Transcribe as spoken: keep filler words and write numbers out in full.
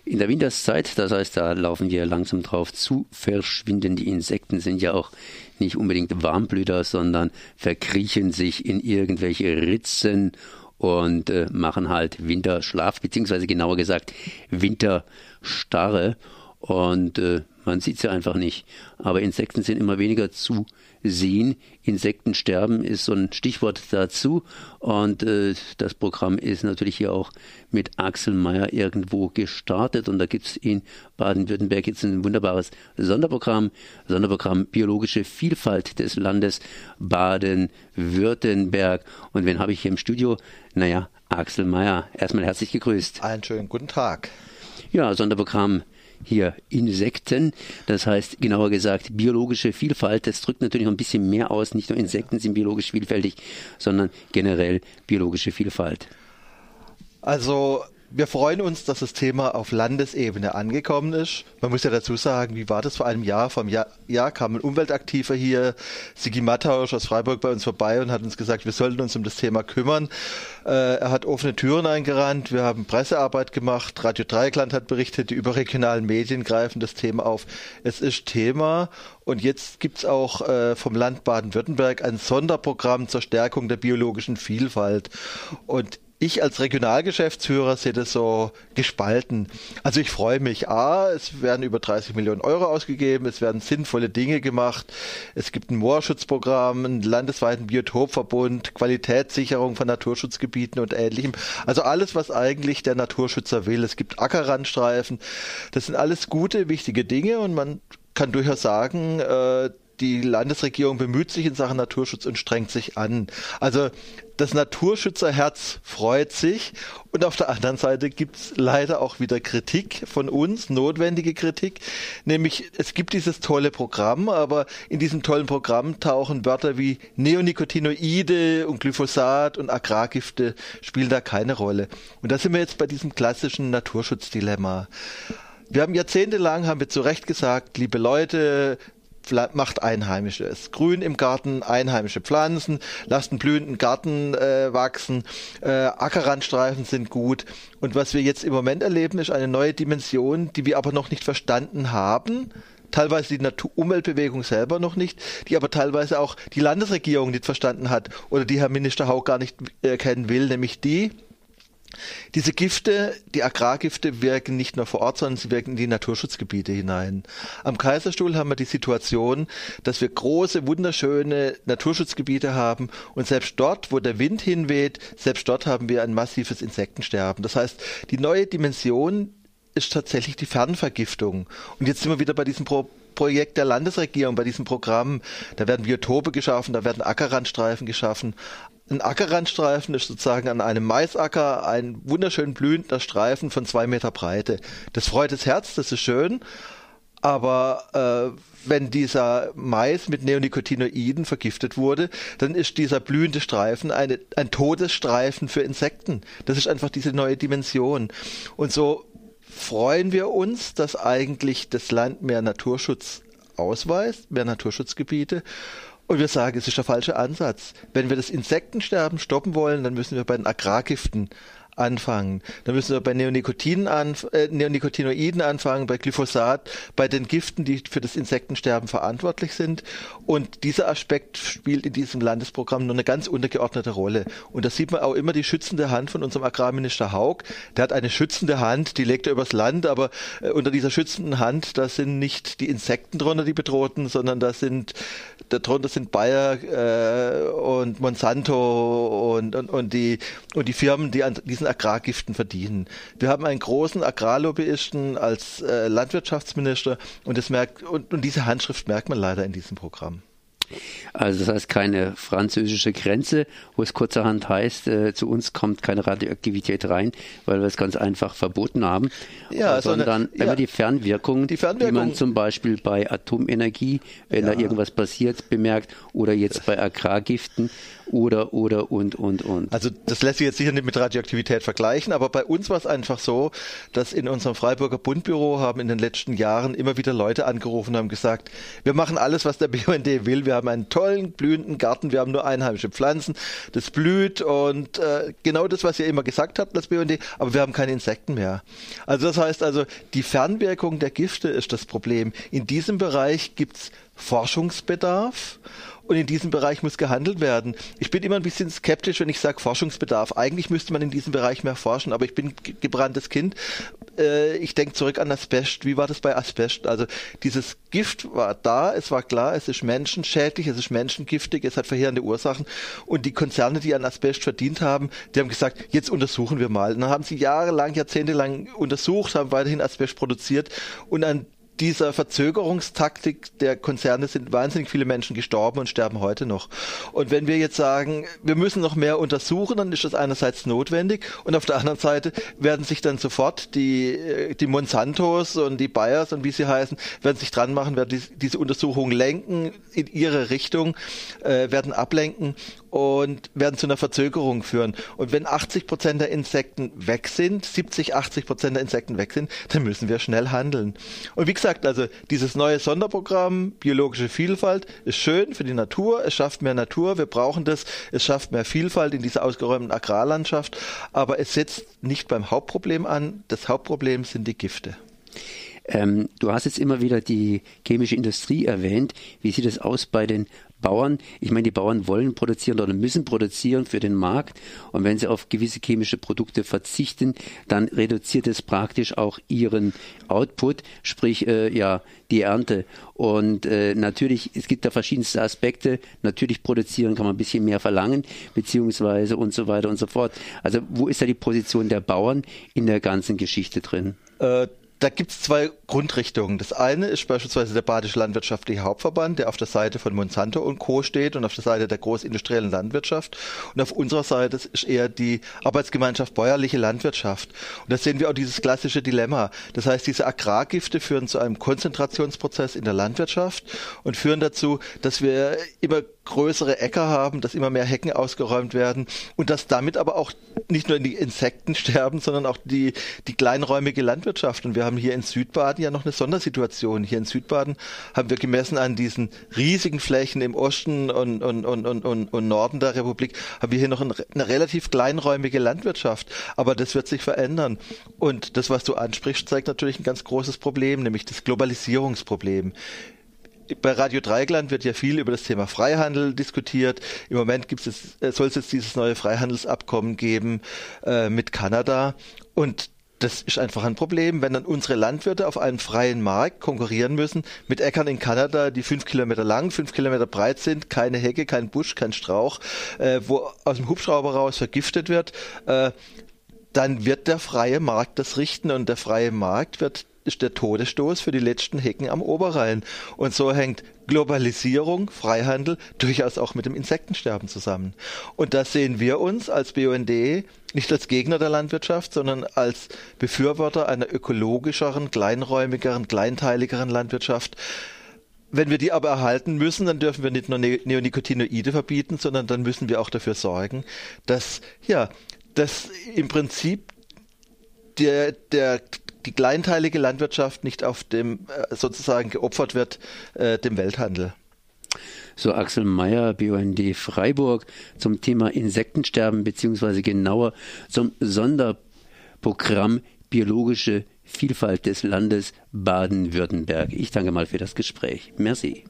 In der Winterszeit, das heißt, da laufen wir langsam drauf zu, verschwinden die Insekten, sind ja auch nicht unbedingt Warmblüter, sondern verkriechen sich in irgendwelche Ritzen und äh, machen halt Winterschlaf, beziehungsweise genauer gesagt Winterstarre. Und äh, man sieht sie einfach nicht. Aber Insekten sind immer weniger zu sehen. Insektensterben ist so ein Stichwort dazu. Und äh, das Programm ist natürlich hier auch mit Axel Meyer irgendwo gestartet. Und da gibt es in Baden-Württemberg jetzt ein wunderbares Sonderprogramm. Sonderprogramm Biologische Vielfalt des Landes Baden-Württemberg. Und wen habe ich hier im Studio? Naja, Axel Meyer. Erstmal herzlich gegrüßt. Einen schönen guten Tag. Ja, Sonderprogramm hier Insekten, das heißt genauer gesagt biologische Vielfalt. Das drückt natürlich noch ein bisschen mehr aus. Nicht nur Insekten sind biologisch vielfältig, sondern generell biologische Vielfalt. Also wir freuen uns, dass das Thema auf Landesebene angekommen ist. Man muss ja dazu sagen, wie war das vor einem Jahr? Vor einem Jahr, Jahr kam ein Umweltaktiver hier, Sigi Mattausch aus Freiburg, bei uns vorbei und hat uns gesagt, wir sollten uns um das Thema kümmern. Äh, er hat offene Türen eingerannt, wir haben Pressearbeit gemacht, Radio Dreieckland hat berichtet, die überregionalen Medien greifen das Thema auf. Es ist Thema und jetzt gibt es auch äh, vom Land Baden-Württemberg ein Sonderprogramm zur Stärkung der biologischen Vielfalt. Und ich als Regionalgeschäftsführer sehe das so gespalten. Also ich freue mich. A, es werden über dreißig Millionen Euro ausgegeben, es werden sinnvolle Dinge gemacht. Es gibt ein Moorschutzprogramm, einen landesweiten Biotopverbund, Qualitätssicherung von Naturschutzgebieten und Ähnlichem. Also alles, was eigentlich der Naturschützer will. Es gibt Ackerrandstreifen. Das sind alles gute, wichtige Dinge und man kann durchaus sagen, äh, die Landesregierung bemüht sich in Sachen Naturschutz und strengt sich an. Also das Naturschützerherz freut sich und auf der anderen Seite gibt es leider auch wieder Kritik von uns, notwendige Kritik, nämlich es gibt dieses tolle Programm, aber in diesem tollen Programm tauchen Wörter wie Neonicotinoide und Glyphosat und Agrargifte spielen da keine Rolle. Und da sind wir jetzt bei diesem klassischen Naturschutzdilemma. Wir haben jahrzehntelang, haben wir zu Recht gesagt, liebe Leute, macht Einheimisches. Grün im Garten, einheimische Pflanzen, lasst einen blühenden Garten äh, wachsen, äh, Ackerrandstreifen sind gut. Und was wir jetzt im Moment erleben, ist eine neue Dimension, die wir aber noch nicht verstanden haben. Teilweise die Natur- Umweltbewegung selber noch nicht, die aber teilweise auch die Landesregierung nicht verstanden hat oder die Herr Minister Hauck gar nicht erkennen will, nämlich die, diese Gifte, die Agrargifte wirken nicht nur vor Ort, sondern sie wirken in die Naturschutzgebiete hinein. Am Kaiserstuhl haben wir die Situation, dass wir große, wunderschöne Naturschutzgebiete haben und selbst dort, wo der Wind hinweht, selbst dort haben wir ein massives Insektensterben. Das heißt, die neue Dimension ist tatsächlich die Fernvergiftung. Und jetzt sind wir wieder bei diesem Pro Projekt der Landesregierung, bei diesem Programm. Da werden Biotope geschaffen, da werden Ackerrandstreifen geschaffen. Ein Ackerrandstreifen ist sozusagen an einem Maisacker ein wunderschön blühender Streifen von zwei Meter Breite. Das freut das Herz, das ist schön, aber äh, wenn dieser Mais mit Neonicotinoiden vergiftet wurde, dann ist dieser blühende Streifen eine, ein Todesstreifen für Insekten. Das ist einfach diese neue Dimension. Und so freuen wir uns, dass eigentlich das Land mehr Naturschutz ausweist, mehr Naturschutzgebiete. Und wir sagen, es ist der falsche Ansatz. Wenn wir das Insektensterben stoppen wollen, dann müssen wir bei den Agrargiften anfangen. Dann müssen wir bei Neonicotinen anf- äh, Neonicotinoiden anfangen, bei Glyphosat, bei den Giften, die für das Insektensterben verantwortlich sind. Und dieser Aspekt spielt in diesem Landesprogramm nur eine ganz untergeordnete Rolle. Und da sieht man auch immer die schützende Hand von unserem Agrarminister Hauck. Der hat eine schützende Hand, die legt er übers Land, aber äh, unter dieser schützenden Hand, da sind nicht die Insekten drunter, die bedrohten, sondern da sind, darunter sind Bayer äh, und Monsanto und, und, und, die, und die Firmen, die an diesen Agrargiften verdienen. Wir haben einen großen Agrarlobbyisten als äh, Landwirtschaftsminister und, das merkt, und, und diese Handschrift merkt man leider in diesem Programm. Also das heißt keine französische Grenze, wo es kurzerhand heißt, äh, zu uns kommt keine Radioaktivität rein, weil wir es ganz einfach verboten haben, ja, sondern eine, ja, immer die Fernwirkungen, die Fernwirkung, die man zum Beispiel bei Atomenergie, wenn ja. da irgendwas passiert, bemerkt, oder jetzt bei Agrargiften oder, oder, und, und, und. Also das lässt sich jetzt sicher nicht mit Radioaktivität vergleichen, aber bei uns war es einfach so, dass in unserem Freiburger Bundbüro haben in den letzten Jahren immer wieder Leute angerufen und haben gesagt, wir machen alles, was der B U N D will, wir haben einen tollen, blühenden Garten, wir haben nur einheimische Pflanzen, das blüht und äh, genau das, was ihr immer gesagt habt als B U N D, aber wir haben keine Insekten mehr. Also das heißt also, die Fernwirkung der Gifte ist das Problem. In diesem Bereich gibt's Forschungsbedarf. Und in diesem Bereich muss gehandelt werden. Ich bin immer ein bisschen skeptisch, wenn ich sage Forschungsbedarf. Eigentlich müsste man in diesem Bereich mehr forschen, aber ich bin gebranntes Kind. Äh, ich denke zurück an Asbest. Wie war das bei Asbest? Also dieses Gift war da, es war klar, es ist menschenschädlich, es ist menschengiftig, es hat verheerende Ursachen. Und die Konzerne, die an Asbest verdient haben, die haben gesagt, jetzt untersuchen wir mal. Und dann haben sie jahrelang, jahrzehntelang untersucht, haben weiterhin Asbest produziert und an dieser Verzögerungstaktik der Konzerne sind wahnsinnig viele Menschen gestorben und sterben heute noch. Und wenn wir jetzt sagen, wir müssen noch mehr untersuchen, dann ist das einerseits notwendig und auf der anderen Seite werden sich dann sofort die, die Monsantos und die Bayers und wie sie heißen, werden sich dran machen, werden die, diese Untersuchungen lenken in ihre Richtung, äh, werden ablenken und werden zu einer Verzögerung führen. Und wenn achtzig Prozent der Insekten weg sind, siebzig, achtzig Prozent der Insekten weg sind, dann müssen wir schnell handeln. Und wie gesagt, also dieses neue Sonderprogramm, biologische Vielfalt, ist schön für die Natur, es schafft mehr Natur, wir brauchen das, es schafft mehr Vielfalt in dieser ausgeräumten Agrarlandschaft, aber es setzt nicht beim Hauptproblem an, das Hauptproblem sind die Gifte. Ähm, du hast jetzt immer wieder die chemische Industrie erwähnt. Wie sieht es aus bei den Bauern? Ich meine, die Bauern wollen produzieren oder müssen produzieren für den Markt. Und wenn sie auf gewisse chemische Produkte verzichten, dann reduziert es praktisch auch ihren Output, sprich äh, ja die Ernte. Und äh, natürlich, es gibt da verschiedenste Aspekte. Natürlich produzieren kann man ein bisschen mehr verlangen, beziehungsweise und so weiter und so fort. Also wo ist da die Position der Bauern in der ganzen Geschichte drin? Äh, Da gibt es zwei Grundrichtungen. Das eine ist beispielsweise der Badische Landwirtschaftliche Hauptverband, der auf der Seite von Monsanto und Co. steht und auf der Seite der großindustriellen Landwirtschaft. Und auf unserer Seite ist eher die Arbeitsgemeinschaft Bäuerliche Landwirtschaft. Und da sehen wir auch dieses klassische Dilemma. Das heißt, diese Agrargifte führen zu einem Konzentrationsprozess in der Landwirtschaft und führen dazu, dass wir immer größere Äcker haben, dass immer mehr Hecken ausgeräumt werden und dass damit aber auch nicht nur die Insekten sterben, sondern auch die, die kleinräumige Landwirtschaft. Und wir haben hier in Südbaden ja noch eine Sondersituation. Hier in Südbaden haben wir gemessen an diesen riesigen Flächen im Osten und, und, und, und, und, und Norden der Republik, haben wir hier noch eine, eine relativ kleinräumige Landwirtschaft. Aber das wird sich verändern. Und das, was du ansprichst, zeigt natürlich ein ganz großes Problem, nämlich das Globalisierungsproblem. Bei Radio Dreieckland wird ja viel über das Thema Freihandel diskutiert. Im Moment gibt es, soll es jetzt dieses neue Freihandelsabkommen geben äh, mit Kanada. Und das ist einfach ein Problem, wenn dann unsere Landwirte auf einem freien Markt konkurrieren müssen mit Äckern in Kanada, die fünf Kilometer lang, fünf Kilometer breit sind, keine Hecke, kein Busch, kein Strauch, äh, wo aus dem Hubschrauber raus vergiftet wird, äh, dann wird der freie Markt das richten und der freie Markt wird ist der Todesstoß für die letzten Hecken am Oberrhein. Und so hängt Globalisierung, Freihandel durchaus auch mit dem Insektensterben zusammen. Und da sehen wir uns als B U N D nicht als Gegner der Landwirtschaft, sondern als Befürworter einer ökologischeren, kleinräumigeren, kleinteiligeren Landwirtschaft. Wenn wir die aber erhalten müssen, dann dürfen wir nicht nur Neonicotinoide verbieten, sondern dann müssen wir auch dafür sorgen, dass, ja, dass im Prinzip der, der die kleinteilige Landwirtschaft nicht auf dem äh, sozusagen geopfert wird äh, dem Welthandel. So Axel Meyer, B U N D Freiburg, zum Thema Insektensterben beziehungsweise genauer zum Sonderprogramm Biologische Vielfalt des Landes Baden-Württemberg. Ich danke mal für das Gespräch. Merci.